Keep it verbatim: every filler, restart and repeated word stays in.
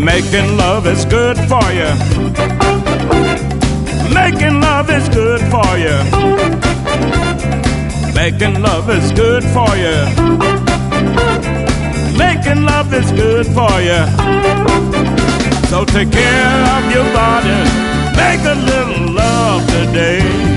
Making love is good for you. Making love is good for you. Making love is good for you. Making love is good for you. So take care of your body. Make a little love today.